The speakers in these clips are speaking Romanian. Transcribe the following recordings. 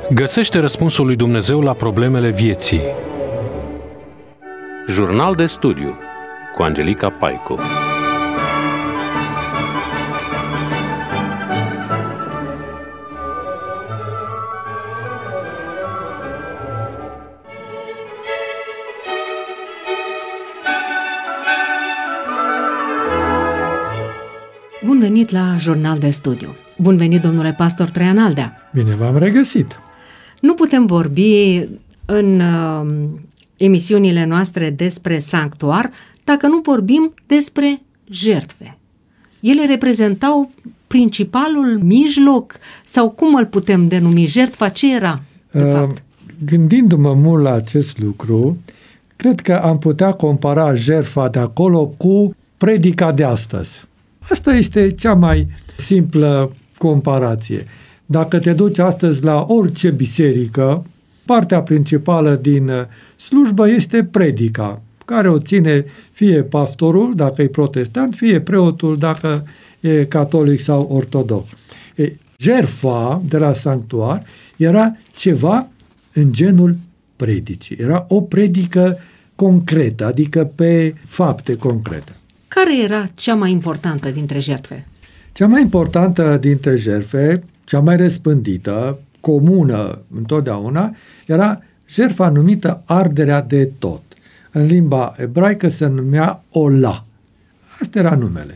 Găsește răspunsul lui Dumnezeu la problemele vieții. Jurnal de studiu cu Angelica Paicu. Bun venit la Jurnal de studiu. Bun venit, domnule pastor Traian Aldea. Bine v-am regăsit. Nu putem vorbi în emisiunile noastre despre sanctuar dacă nu vorbim despre jertfe. Ele reprezentau principalul mijloc sau cum îl putem denumi? Jertfa ce era, de fapt? Gândindu-mă mult la acest lucru, cred că am putea compara jertfa de acolo cu predica de astăzi. Asta este cea mai simplă comparație. Dacă te duci astăzi la orice biserică, partea principală din slujbă este predica, care o ține fie pastorul, dacă e protestant, fie preotul, dacă e catolic sau ortodox. Jertfa de la sanctuar era ceva în genul predicii. Era o predică concretă, adică pe fapte concrete. Care era cea mai importantă dintre jertfe? Cea mai importantă dintre jertfe, cea mai răspândită, comună întotdeauna, era jertfa numită arderea de tot. În limba ebraică se numea ola. Asta era numele.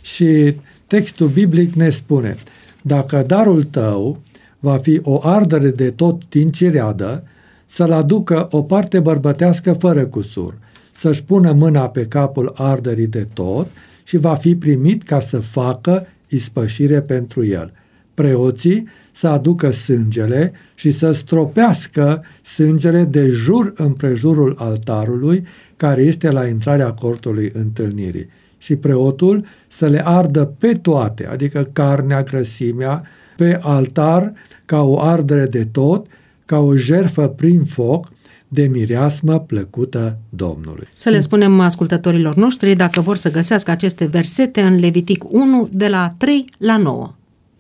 Și textul biblic ne spune, dacă darul tău va fi o ardere de tot din cireadă, să-l aducă o parte bărbătească fără cusur, să-și pună mâna pe capul arderii de tot și va fi primit ca să facă ispășire pentru el. Preoții să aducă sângele și să stropească sângele de jur împrejurul altarului care este la intrarea cortului întâlnirii. Și preotul să le ardă pe toate, adică carnea, grăsimea, pe altar ca o ardere de tot, ca o jertfă prin foc, de mireasmă plăcută Domnului. Să le spunem ascultătorilor noștri dacă vor să găsească aceste versete în Levitic 1 de la 3 la 9.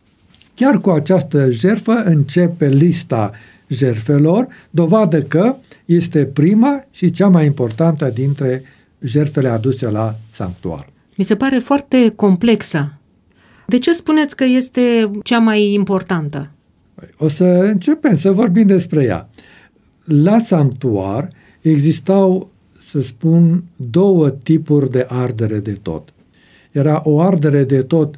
Chiar cu această jertfă începe lista jertfelor, dovadă că este prima și cea mai importantă dintre jertfele aduse la sanctuar. Mi se pare foarte complexă. De ce spuneți că este cea mai importantă? O să începem să vorbim despre ea. La sanctuar existau, să spun, două tipuri de ardere de tot. Era o ardere de tot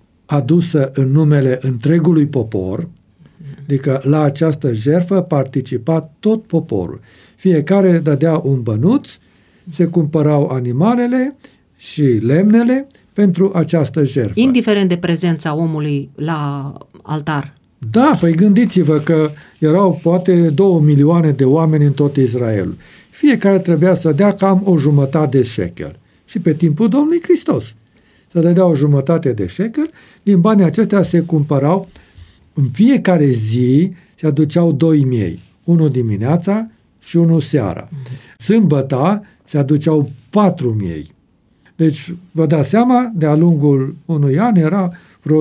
adusă în numele întregului popor, adică la această jertfă participa tot poporul. Fiecare dădea un bănuț, se cumpărau animalele și lemnele pentru această jertfă. Indiferent de prezența omului la altar. Da, păi gândiți-vă că erau poate 2 milioane de oameni în tot Israelul. Fiecare trebuia să dea cam o jumătate de shekel. Și pe timpul Domnului Hristos să dădea o jumătate de shekel, din banii aceștia se cumpărau, în fiecare zi se aduceau 2 miei, unul dimineața și unul seara. Sâmbăta se aduceau 4 miei. Deci, vă dați seama, de-a lungul unui an era vreo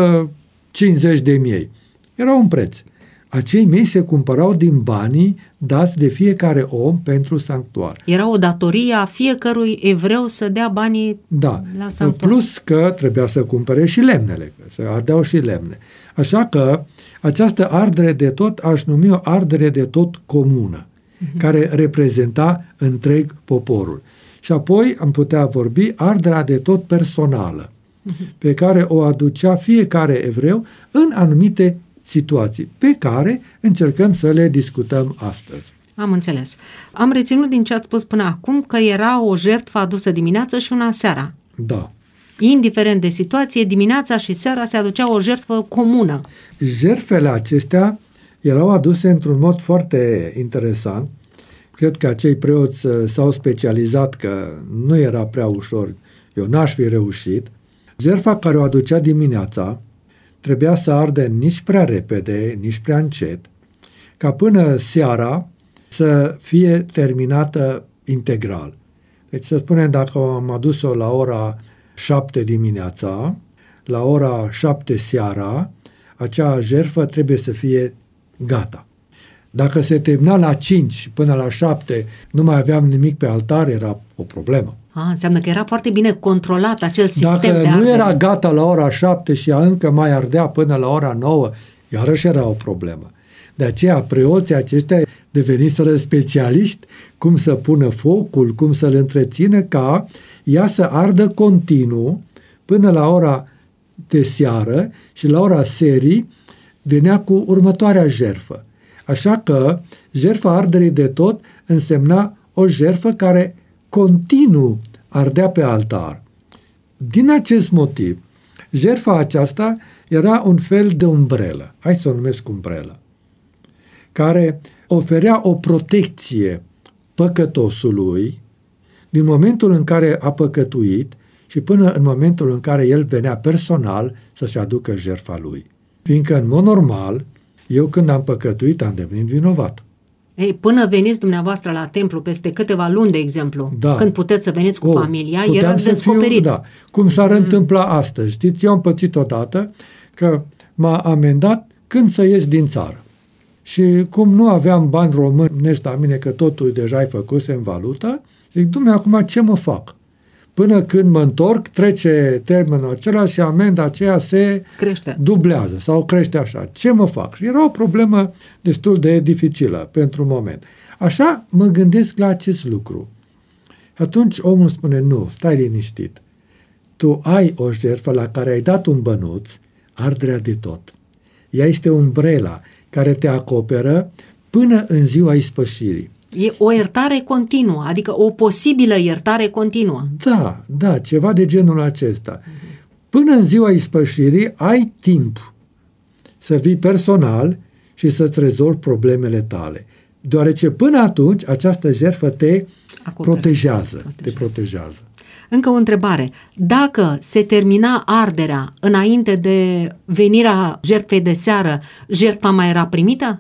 150 de miei. Era un preț. Acei miei se cumpărau din banii dați de fiecare om pentru sanctuar. Era o datorie a fiecărui evreu să dea banii la sanctuar. Plus că trebuia să cumpere și lemnele, că se ardeau și lemne. Așa că această ardere de tot aș numi o ardere de tot comună, care reprezenta întreg poporul. Și apoi am putea vorbi arderea de tot personală, pe care o aducea fiecare evreu în anumite situații, pe care încercăm să le discutăm astăzi. Am înțeles. Am reținut din ce ați spus până acum că era o jertfă adusă dimineață și una seara. Da. Indiferent de situație, dimineața și seara se aducea o jertfă comună. Jertfele acestea erau aduse într-un mod foarte interesant. Cred că acei preoți s-au specializat, că nu era prea ușor, eu n-aș fi reușit. Jertfa care o aducea dimineața trebuia să ardă nici prea repede, nici prea încet, ca până seara să fie terminată integral. Deci să spunem, dacă am adus-o la ora 7 dimineața, la ora 7 seara, acea jertfă trebuie să fie gata. Dacă se termina la 5 și până la 7 nu mai aveam nimic pe altar, era o problemă. Înseamnă că era foarte bine controlat acel sistem de ardere. Dacă nu era gata la ora 7 și ea încă mai ardea până la ora 9, iarăși era o problemă. De aceea preoții aceștia deveniseră specialiști cum să pună focul, cum să-l întrețină ca ea să ardă continuu până la ora de seară și la ora serii venea cu următoarea jertfă. Așa că jertfa arderii de tot însemna o jertfă care continuu ardea pe altar. Din acest motiv, jertfa aceasta era un fel de umbrelă, hai să o numesc umbrelă, care oferea o protecție păcătosului din momentul în care a păcătuit și până în momentul în care el venea personal să-și aducă jertfa lui. Fiindcă, în mod normal, eu când am păcătuit am devenit vinovat. Ei, până veniți dumneavoastră la templu, peste câteva luni, de exemplu, când puteți să veniți cu familia, erați descoperiți. Cum s-ar întâmpla astăzi. Știți, eu am pățit odată că m-a amendat când să ies din țară. Și cum nu aveam bani românești la mine, că totul deja ai făcuse în valută, zic, Dumnezeu, acum ce mă fac? Până când mă întorc, trece termenul acela și amenda aceea se dublează sau crește așa. Ce mă fac? Și era o problemă destul de dificilă pentru moment. Așa mă gândesc la acest lucru. Atunci omul spune, nu, stai liniștit. Tu ai o jertfă la care ai dat un bănuț, arderea de tot. Ea este umbrela care te acoperă până în ziua ispășirii. E o iertare continuă, adică o posibilă iertare continuă. Da, ceva de genul acesta. Până în ziua ispășirii ai timp să vii personal și să-ți rezolvi problemele tale. Deoarece până atunci această jertfă te protejează. Încă o întrebare. Dacă se termina arderea înainte de venirea jertfei de seară, jertfa mai era primită?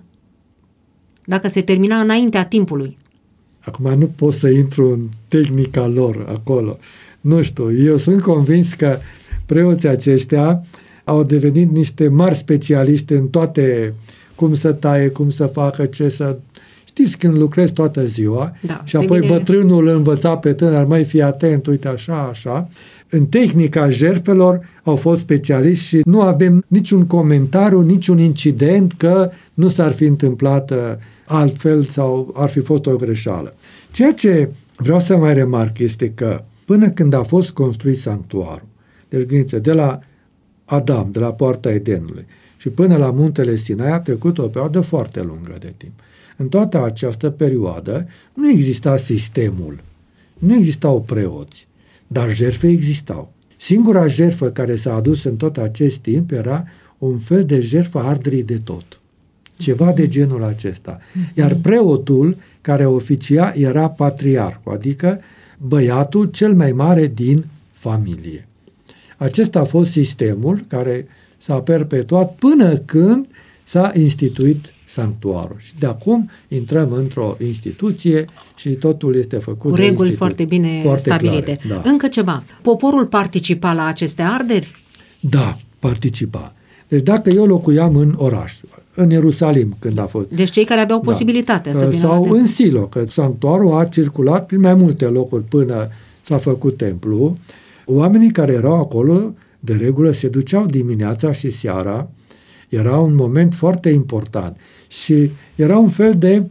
Dacă se termina înaintea timpului. Acum nu pot să intru în tehnica lor acolo. Nu știu, eu sunt convins că preoții aceștia au devenit niște mari specialiști în toate, cum să taie, cum să facă, ce să... Știți, când lucrezi toată ziua și apoi bătrânul îl învăța pe tânăr, mai fii atent, uite așa. În tehnica jertfelor au fost specialiști și nu avem niciun comentariu, niciun incident că nu s-ar fi întâmplat altfel sau ar fi fost o greșeală. Ceea ce vreau să mai remarc este că până când a fost construit sanctuarul, deci gândiți, de la Adam, de la poarta Edenului și până la muntele Sinai a trecut o perioadă foarte lungă de timp. În toată această perioadă nu exista sistemul, nu existau preoți, dar jertfe existau. Singura jertfă care s-a adus în tot acest timp era un fel de jertfă arderii de tot. Ceva de genul acesta. Iar preotul care oficia era patriarhul, adică băiatul cel mai mare din familie. Acesta a fost sistemul care s-a perpetuat până când s-a instituit sanctuarul. Și de acum intrăm într-o instituție și totul este făcut cu reguli foarte bine stabilite. Clare, Încă ceva. Poporul participa la aceste arderi? Da, participa. Deci dacă eu locuiam în oraș, în Ierusalim când a fost. Deci cei care aveau posibilitatea să vină sau în Silo, că sanctuarul a circulat prin mai multe locuri până s-a făcut templu. Oamenii care erau acolo, de regulă, se duceau dimineața și seara. Era un moment foarte important. Și era un fel de...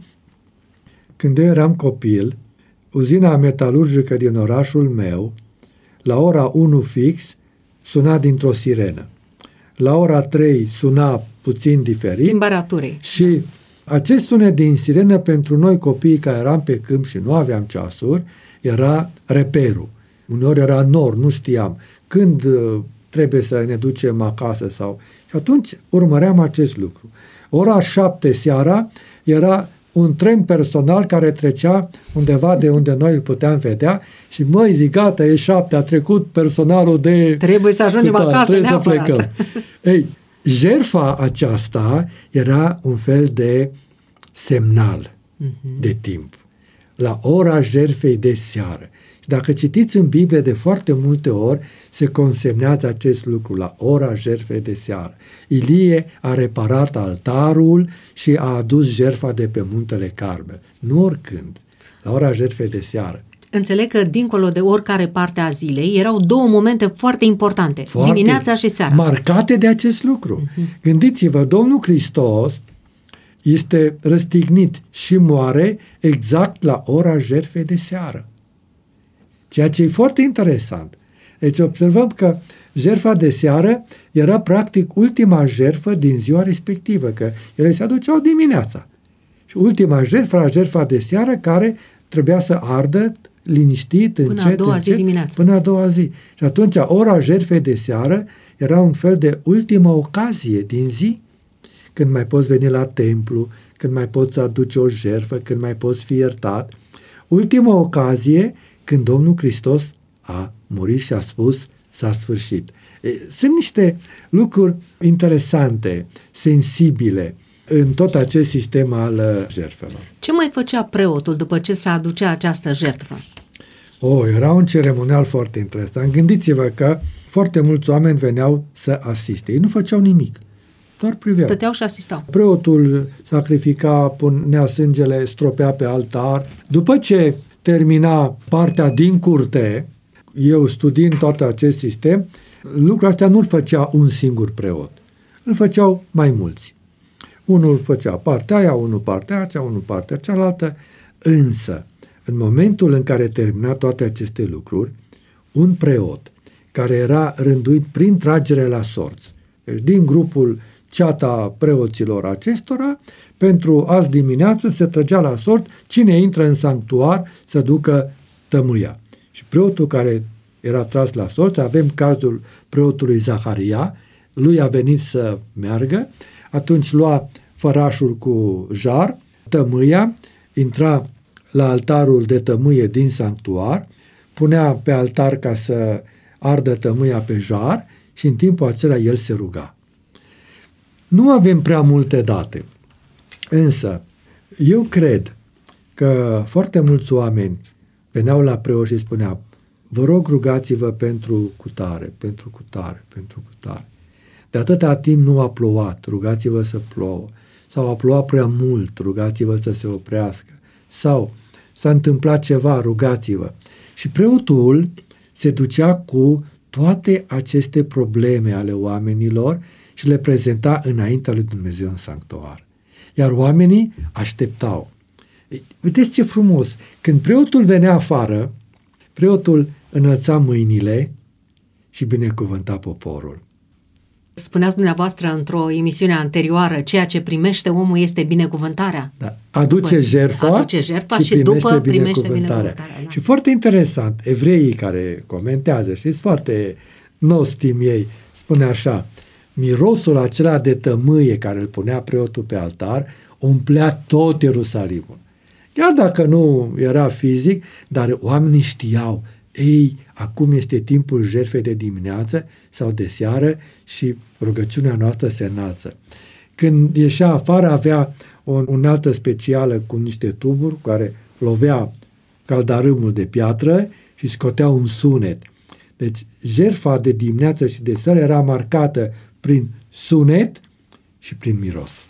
Când eu eram copil, uzina metalurgică din orașul meu, la ora 1 fix, suna dintr-o sirenă. La ora 3 suna puțin diferit. Schimbarea turei. Și acest sunet din sirenă pentru noi copiii care eram pe câmp și nu aveam ceasuri, era reperul. Uneori era nor, nu știam când trebuie să ne ducem acasă sau... Și atunci urmăream acest lucru. Ora 7 seara era un tren personal care trecea undeva de unde noi îl puteam vedea și măi, zic, gata, e 7, a trecut personalul de... Trebuie să ajungem acasă, trebuie neapărat. să plecăm. Ei, jertfa aceasta era un fel de semnal de timp. La ora jertfei de seară. Și dacă citiți în Biblie de foarte multe ori, se consemnează acest lucru la ora jertfei de seară. Ilie a reparat altarul și a adus jertfa de pe muntele Carmel. Nu oricând, la ora jertfei de seară. Înțeleg că dincolo de oricare parte a zilei erau două momente foarte importante, dimineața și seara. Marcate de acest lucru. Gândiți-vă, Domnul Hristos este răstignit și moare exact la ora jertfei de seară. Ceea ce e foarte interesant. Deci observăm că jertfa de seară era practic ultima jertfă din ziua respectivă, că ele se aduceau dimineața. Și ultima jertfă era jertfa de seară care trebuia să ardă liniștit, încet, până a doua zi dimineața. Până a doua zi. Și atunci ora jertfei de seară era un fel de ultimă ocazie din zi, când mai poți veni la templu, când mai poți aduce o jertfă, când mai poți fi iertat. Ultima ocazie când Domnul Hristos a murit și a spus s-a sfârșit. Sunt niște lucruri interesante, sensibile în tot acest sistem al jertfelor. Ce mai făcea preotul după ce se aducea această jertfă? Era un ceremonial foarte interesant. Gândiți-vă că foarte mulți oameni veneau să asiste. Ei nu făceau nimic, doar priveau. Stăteau și asistau. Preotul sacrifica, punea sângele, stropea pe altar. După ce termina partea din curte, eu studiind tot acest sistem, lucrul astea nu-l făcea un singur preot. Îl făceau mai mulți. Unul făcea partea aia, unul partea aceea, unul partea cealaltă. Însă, în momentul în care termina toate aceste lucruri, un preot care era rânduit prin tragere la sorți, deci din grupul ceata preoților acestora, pentru azi dimineață se trăgea la sort cine intră în sanctuar să ducă tămâia. Și preotul care era tras la sorți, avem cazul preotului Zaharia, lui a venit să meargă, atunci lua fărașul cu jar, tămâia, intra la altarul de tămâie din sanctuar, punea pe altar ca să ardă tămâia pe jar și în timpul acela el se ruga. Nu avem prea multe date, însă eu cred că foarte mulți oameni veneau la preot și spuneau: vă rog, rugați-vă pentru cutare, pentru cutare, pentru cutare. De atâta timp nu a plouat, rugați-vă să plouă. Sau a plouat prea mult, rugați-vă să se oprească. Sau s-a întâmplat ceva, rugați-vă. Și preotul se ducea cu toate aceste probleme ale oamenilor și le prezenta înaintea lui Dumnezeu în sanctuar. Iar oamenii așteptau. Vedeți ce frumos! Când preotul venea afară, preotul înălța mâinile și binecuvânta poporul. Spuneați dumneavoastră într-o emisiune anterioară, ceea ce primește omul este binecuvântarea. Da. Aduce jertfa și după primește binecuvântarea. Da. Și foarte interesant, evreii care comentează, știți, foarte nostimi ei, spune așa: mirosul acela de tămâie care îl punea preotul pe altar umplea tot Ierusalimul. Chiar dacă nu era fizic, dar oamenii știau, ei, acum este timpul jertfei de dimineață sau de seară și rugăciunea noastră se înalță. Când ieșea afară, avea o unealtă specială cu niște tuburi care lovea caldarâmul de piatră și scotea un sunet. Deci jertfa de dimineață și de seară era marcată prin sunet și prin miros.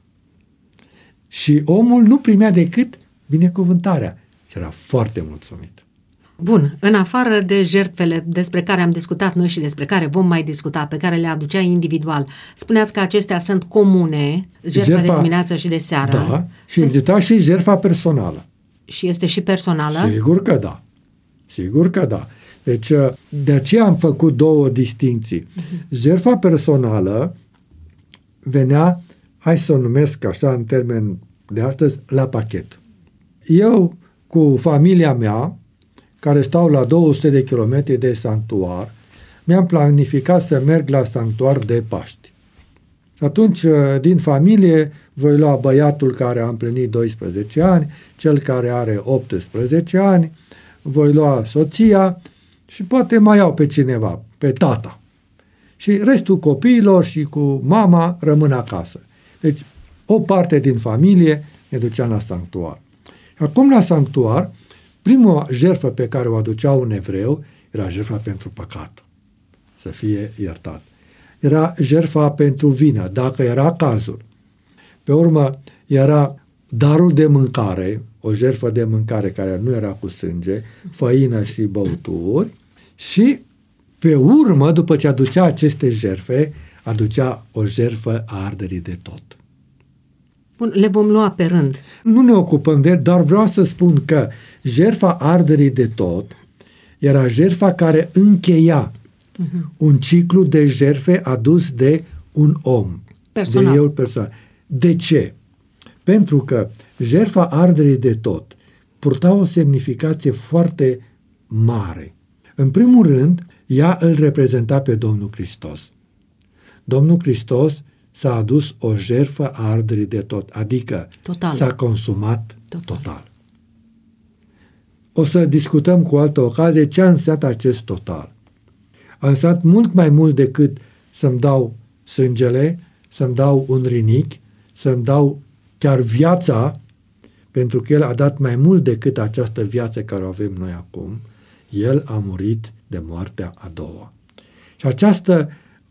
Și omul nu primea decât binecuvântarea și era foarte mulțumit. Bun, în afară de jertfele despre care am discutat noi și despre care vom mai discuta, pe care le aducea individual, spuneați că acestea sunt comune, jertfa de dimineață și de seară. Da, și exista și jertfa personală. Și este și personală? Sigur că da. Sigur că da. Deci, de aceea am făcut două distincții. Jertfa personală venea, hai să o numesc așa în termen de astăzi, la pachet. Eu, cu familia mea, care stau la 200 de kilometri de sanctuar, mi-am planificat să merg la sanctuar de Paști. Și atunci, din familie, voi lua băiatul care a împlinit 12 ani, cel care are 18 ani, voi lua soția și poate mai iau pe cineva, pe tata. Și restul copiilor și cu mama rămân acasă. Deci, o parte din familie ne duceam la sanctuar. Acum la sanctuar, Prima jertfă pe care o aducea un evreu era jertfa pentru păcat, să fie iertat. Era jertfa pentru vină, dacă era cazul. Pe urmă era darul de mâncare, o jertfă de mâncare care nu era cu sânge, făină și băuturi, și pe urmă, după ce aducea aceste jertfe, aducea o jertfă a arderii de tot. Bun, le vom lua pe rând. Nu ne ocupăm de el, dar vreau să spun că jertfa arderii de tot era jertfa care încheia un ciclu de jertfe adus de un om. Personal. De el personal. De ce? Pentru că jertfa arderii de tot purta o semnificație foarte mare. În primul rând, ea îl reprezenta pe Domnul Hristos. Domnul Hristos s-a adus o jertfă a arderii de tot, adică Total. s-a consumat total. O să discutăm cu altă ocazie ce a însemnat acest total. A însemnat mult mai mult decât să-mi dau sângele, să-mi dau un rinic, să-mi dau chiar viața, pentru că El a dat mai mult decât această viață care o avem noi acum. El a murit de moartea a doua. Și această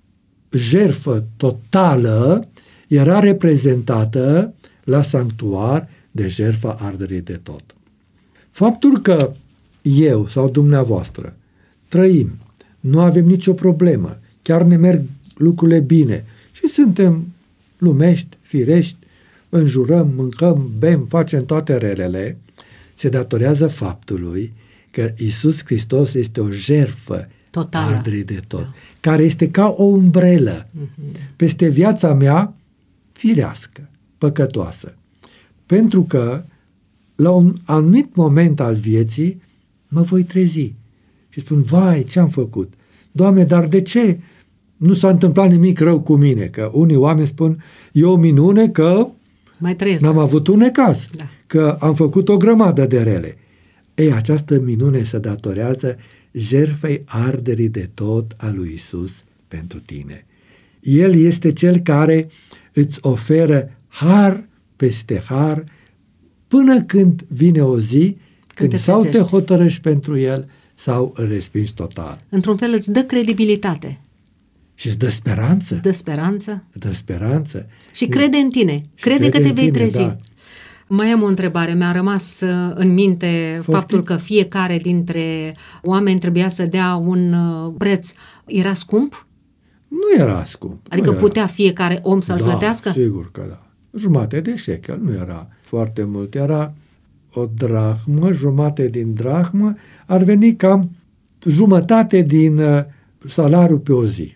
jertfă totală era reprezentată la sanctuar de jertfa arderii de tot. Faptul că eu sau dumneavoastră trăim, nu avem nicio problemă, chiar ne merg lucrurile bine și suntem lumești, firești, înjurăm, mâncăm, bem, facem toate relele, se datorează faptului că Iisus Hristos este o jertfă arderii de tot, care este ca o umbrelă peste viața mea firească, păcătoasă. Pentru că la un anumit moment al vieții mă voi trezi și spun, vai, ce-am făcut? Doamne, dar de ce nu s-a întâmplat nimic rău cu mine? Că unii oameni spun, e o minune că mai trăiesc. n-am avut un necaz, Da. că am făcut o grămadă de rele. Ei, această minune se datorează jertfei arderii de tot a lui Iisus pentru tine. El este cel care îți oferă har peste har până când vine o zi când sau te hotărăști pentru el sau îl respingi total. Într-un fel îți dă credibilitate. Și îți dă speranță. Îți dă speranță. Îți dă speranță. Și crede în tine. Crede că te vei trezi. Da. Mai am o întrebare. Mi-a rămas în minte faptul că fiecare dintre oameni trebuia să dea un preț. Era scump? Nu era scump. Adică putea fiecare om să-l plătească? Sigur că da. Jumate de șekel, nu era foarte mult. Era o drahmă, jumate din drahmă, ar veni cam jumătate din salariul pe o zi.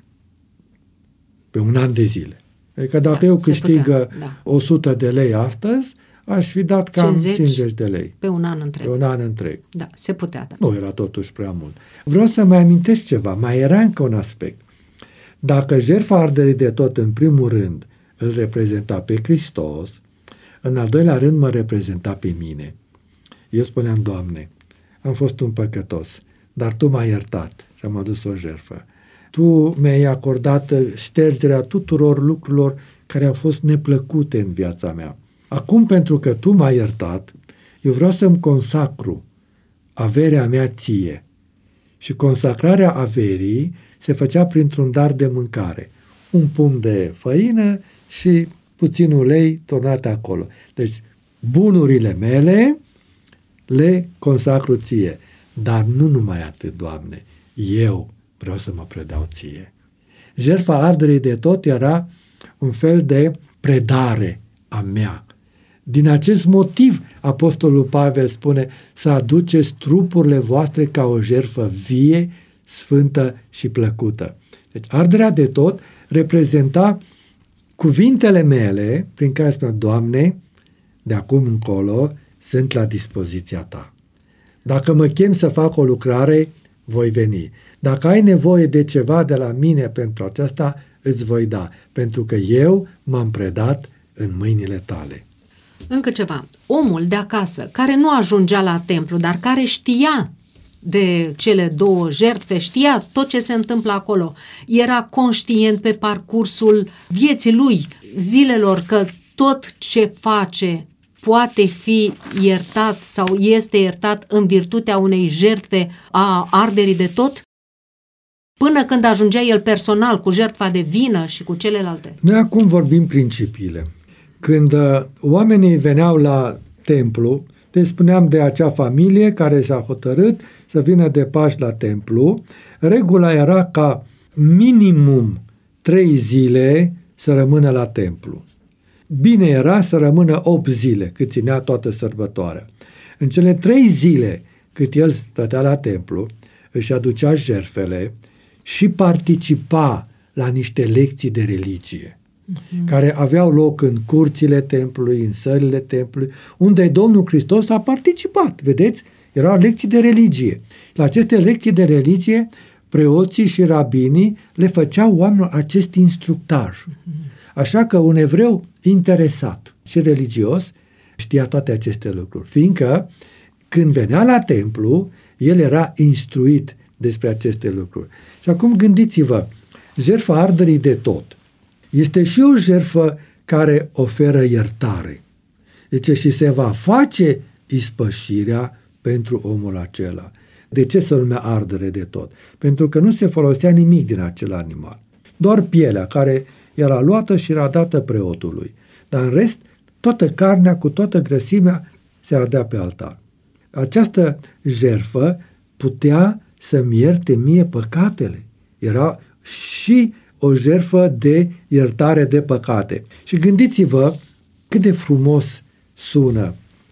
Pe un an de zile. Adică dacă eu câștig 100 de lei astăzi, aș fi dat cam 50 de lei. Pe un an întreg. Pe un an întreg. Da, se putea. Da. Nu era totuși prea mult. Vreau să mai amintesc ceva. Mai era încă un aspect. Dacă jertfa arderii de tot în primul rând îl reprezenta pe Hristos, în al doilea rând mă reprezenta pe mine. Eu spuneam, Doamne, am fost un păcătos, dar Tu m-ai iertat și am adus o jertfă. Tu mi-ai acordat ștergerea tuturor lucrurilor care au fost neplăcute în viața mea. Acum, pentru că Tu m-ai iertat, eu vreau să-mi consacru averea mea Ție. Și consacrarea averii se făcea printr-un dar de mâncare. Un pumn de făină și puțin ulei turnat acolo. Deci, bunurile mele le consacru Ție. Dar nu numai atât, Doamne. Eu vreau să mă predau Ție. Jertfa arderii de tot era un fel de predare a mea. Din acest motiv, Apostolul Pavel spune să aduceți trupurile voastre ca o jertfă vie, sfântă și plăcută. Deci arderea de tot reprezenta cuvintele mele prin care spune, Doamne, de acum încolo sunt la dispoziția Ta. Dacă mă chem să fac o lucrare, voi veni. Dacă ai nevoie de ceva de la mine pentru aceasta, îți voi da, pentru că eu m-am predat în mâinile Tale. Încă ceva. Omul de acasă, care nu ajungea la templu, dar care știa de cele două jertfe, știa tot ce se întâmplă acolo, era conștient pe parcursul vieții lui, zilelor, că tot ce face poate fi iertat sau este iertat în virtutea unei jertfe a arderii de tot? Până când ajungea el personal cu jertfa de vină și cu celelalte. Noi acum vorbim principiile. Când oamenii veneau la templu, deci spuneam de acea familie care s-a hotărât să vină de Paști la templu, regula era ca minimum 3 zile să rămână la templu. Bine era să rămână 8 zile, cât ținea toată sărbătoarea. În cele 3 zile cât el stătea la templu, își aducea jertfele și participa la niște lecții de religie, care aveau loc în curțile templului, în sălile templului, unde Domnul Hristos a participat, vedeți? Erau lecții de religie. La aceste lecții de religie, preoții și rabinii le făceau oamenilor acest instructaj. Așa că un evreu interesat și religios știa toate aceste lucruri, fiindcă când venea la templu, el era instruit despre aceste lucruri. Și acum gândiți-vă, jertfa arderii de tot este și o jertfă care oferă iertare. Deci și se va face ispășirea pentru omul acela. De ce se numea ardere de tot? Pentru că nu se folosea nimic din acel animal. Doar pielea care era luată și era dată preotului. Dar în rest, toată carnea cu toată grăsimea se ardea pe altar. Această jertfă putea să-mi ierte mie păcatele. Era și o jertfă de iertare de păcate. Și gândiți-vă cât de frumos sună.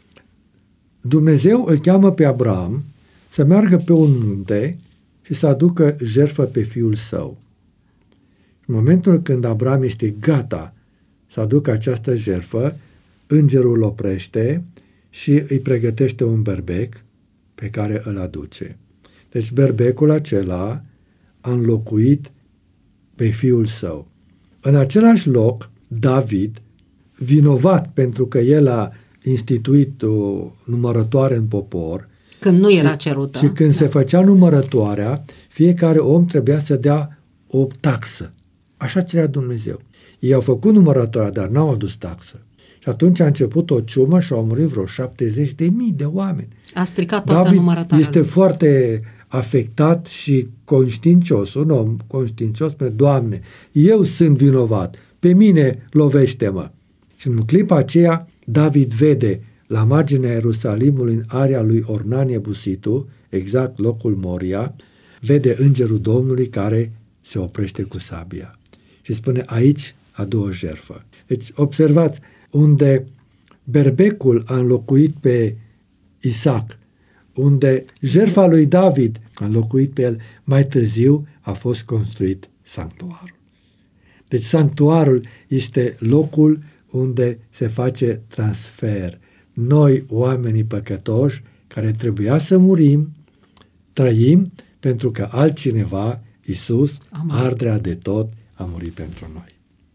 Dumnezeu îl cheamă pe Abraham să meargă pe un munte și să aducă jertfă pe fiul său. În momentul când Abraham este gata să aducă această jertfă, îngerul oprește și îi pregătește un berbec pe care îl aduce. Deci berbecul acela a înlocuit pe fiul său. În același loc, David, vinovat pentru că el a instituit o numărătoare în popor, când nu era cerută. Și când se făcea numărătoarea, fiecare om trebuia să dea o taxă. Așa cerea Dumnezeu. Ei au făcut numărătoarea, dar n-au adus taxă. Și atunci a început o ciumă și au murit vreo 70.000 de oameni. A stricat toată numărătoarea. Este foarte afectat și conștiincios, un om conștiincios, pe Doamne, eu sunt vinovat, pe mine lovește-mă. Și în clipa aceea, David vede la marginea Ierusalimului, în area lui Ornan Iebusitu, exact locul Moria, vede îngerul Domnului care se oprește cu sabia și spune, aici adu o jertfă. Deci observați, unde berbecul a înlocuit pe Isaac, unde jertfa lui David a înlocuit pe el, mai târziu a fost construit sanctuarul. Deci sanctuarul este locul unde se face transfer. Noi, oamenii păcătoși, care trebuia să murim, trăim pentru că altcineva, Iisus, arderea de tot, a murit pentru noi.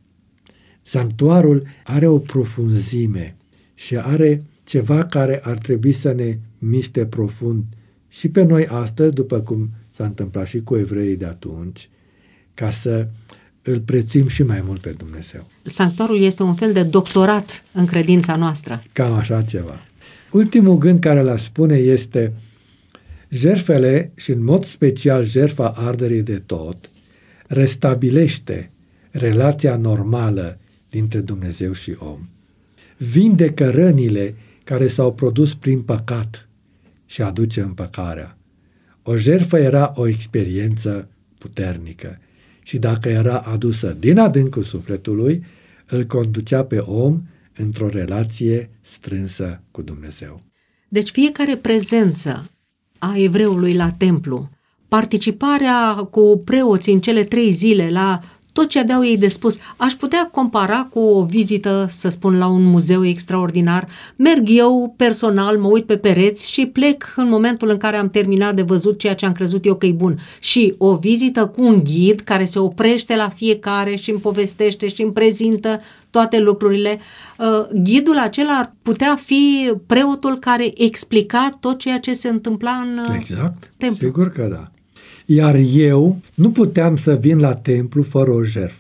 Sanctuarul are o profunzime și are ceva care ar trebui să ne miște profund și pe noi astăzi, după cum s-a întâmplat și cu evreii de atunci, ca să îl prețuim și mai mult pe Dumnezeu. Sanctuarul este un fel de doctorat în credința noastră. Cam așa ceva. Ultimul gând care l-aș spune este jertfele și în mod special jertfa arderii de tot restabilește relația normală dintre Dumnezeu și om. Vindecă rănile care s-au produs prin păcat și aduce împăcarea. O jertfă era o experiență puternică și dacă era adusă din adâncul sufletului, îl conducea pe om într-o relație strânsă cu Dumnezeu. Deci fiecare prezență a evreului la templu, participarea cu preoții în cele 3 zile la tot ce aveau ei de spus, aș putea compara cu o vizită, să spun, la un muzeu extraordinar. Merg eu personal, mă uit pe pereți și plec în momentul în care am terminat de văzut ceea ce am crezut eu că e bun. Și o vizită cu un ghid care se oprește la fiecare și îmi povestește și îmi prezintă toate lucrurile. Ghidul acela ar putea fi preotul care explica tot ceea ce se întâmpla în templu. Sigur că da. Iar eu nu puteam să vin la templu fără o jertfă.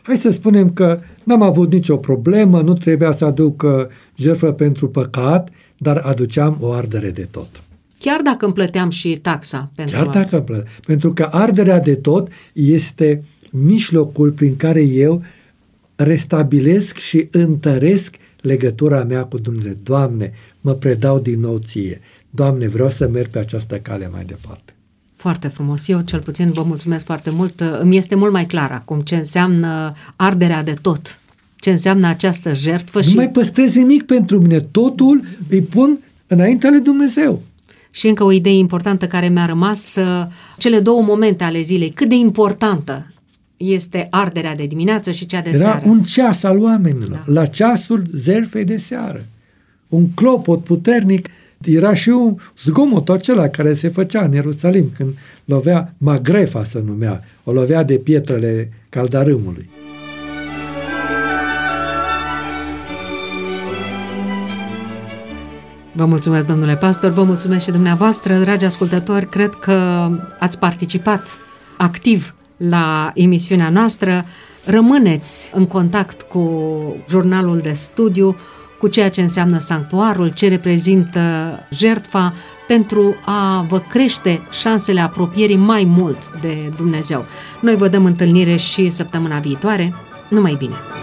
Hai să spunem că n-am avut nicio problemă, nu trebuia să aduc jertfă pentru păcat, dar aduceam o ardere de tot. Chiar dacă îmi plăteam și taxa pentru Chiar dacă plăteam. Pentru că arderea de tot este mijlocul prin care eu restabilesc și întăresc legătura mea cu Dumnezeu. Doamne, mă predau din nou ție. Doamne, vreau să merg pe această cale mai departe. Foarte frumos. Eu, cel puțin, vă mulțumesc foarte mult. Îmi este mult mai clar acum ce înseamnă arderea de tot. Ce înseamnă această jertfă. Nu mai păstrez nimic pentru mine. Totul îi pun înaintea lui Dumnezeu. Și încă o idee importantă care mi-a rămas, cele două momente ale zilei. Cât de importantă este arderea de dimineață și cea de seară. Era un ceas al oamenilor. Da. La ceasul jertfei de seară. Un clopot puternic. Era și un zgomot acela care se făcea în Ierusalim când lovea Magrefa, se numea, o lovea de pietrele caldarâmului. Vă mulțumesc, domnule pastor, vă mulțumesc și dumneavoastră, dragi ascultători, cred că ați participat activ la emisiunea noastră. Rămâneți în contact cu jurnalul de studiu, cu ceea ce înseamnă sanctuarul, ce reprezintă jertfa, pentru a vă crește șansele apropierii mai mult de Dumnezeu. Noi vă dăm întâlnire și săptămâna viitoare. Numai bine!